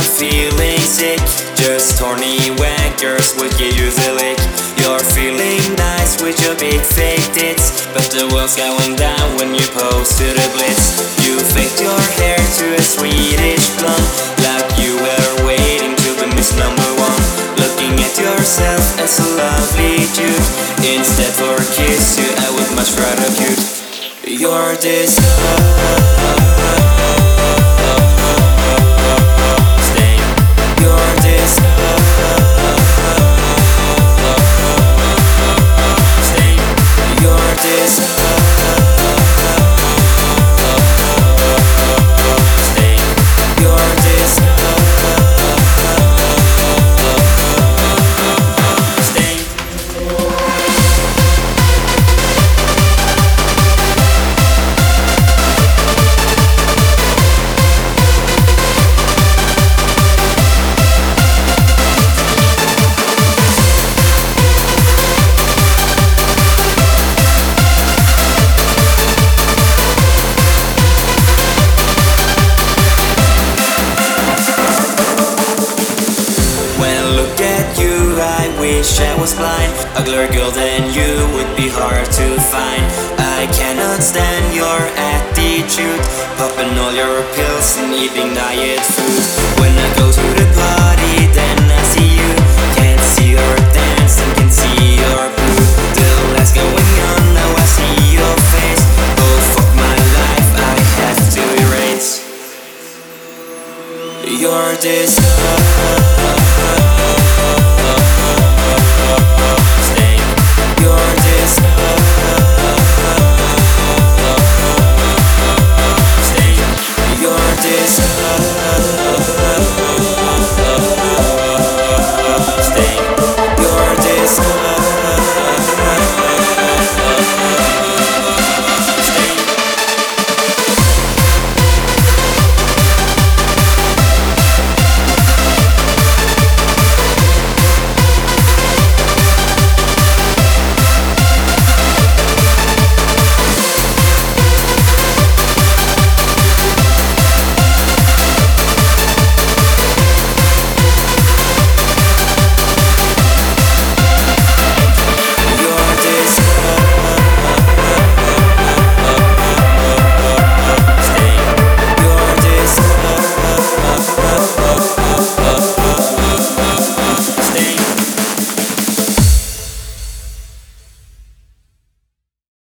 not feeling sick, just horny wankers would give you the lick. You're feeling nice with your big fake tits, but the world's going down when you pose to the blitz. You faked your hair to a Swedish blonde, like you were waiting to be Miss Number One. Looking at yourself as a lovely dude, instead for a kiss you I would much rather cute. You're this stain. You're this stain. You're this stain. You're this stain. I wish I was blind. Uglier girl than you would be hard to find. I cannot stand your attitude, popping all your pills and eating diet food. When I go to the party, then I see you. Can't see your dance and can see your boob. Still that's going on, now I see your face. Oh fuck my life, I have to erase. You're this